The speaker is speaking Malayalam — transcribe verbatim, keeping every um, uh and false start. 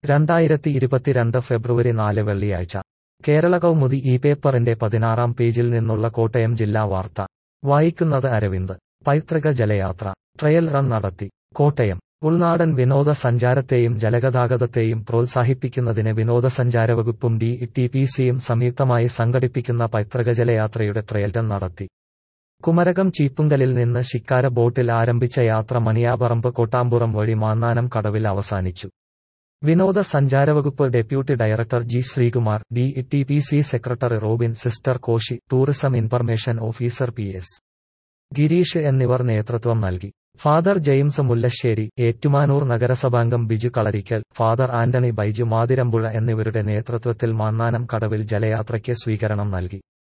രണ്ടായിരത്തി ഇരുപത്തിരണ്ട് ഫെബ്രുവരി നാല് വെള്ളിയാഴ്ച കേരള കൗമുദി ഈ പേപ്പറിന്റെ പതിനാറാം പേജിൽ നിന്നുള്ള കോട്ടയം ജില്ലാ വാർത്ത വായിക്കുന്നത് അരവിന്ദ്. പൈതൃക ജലയാത്ര ട്രയൽ റൺ നടത്തി. കോട്ടയം. ഉൾനാടൻ വിനോദസഞ്ചാരത്തെയും ജലഗതാഗതത്തെയും പ്രോത്സാഹിപ്പിക്കുന്നതിന് വിനോദസഞ്ചാരവകുപ്പും ഡി ടി പി സിയും സംയുക്തമായി സംഘടിപ്പിക്കുന്ന പൈതൃക ജലയാത്രയുടെ ട്രയൽ റൺ നടത്തി. കുമരകം ചീപ്പുങ്കലിൽ നിന്ന് ശിക്കാര ബോട്ടിൽ ആരംഭിച്ച യാത്ര മണിയാപറമ്പ് കോട്ടാമ്പുറം വഴി മാന്നാനം കടവിൽ അവസാനിച്ചു. വിനോദസഞ്ചാരവകുപ്പ് deputy director G Sreekumar, D T P C secretary Robin sister Koshy, tourism information officer P S Girish എന്നിവർ നേതൃത്വം നൽകി. ഫാദർ ജെയിംസ് മുല്ലശ്ശേരി, ഏറ്റുമാനൂർ നഗരസഭാംഗം ബിജു കളരിക്കൽ, ഫാദർ ആന്റണി ബൈജു മാതിരമ്പുഴ എന്നിവരുടെ നേതൃത്വത്തിൽ മാന്നാനം കടവിൽ ജലയാത്രയ്ക്ക് സ്വീകരണം നൽകി.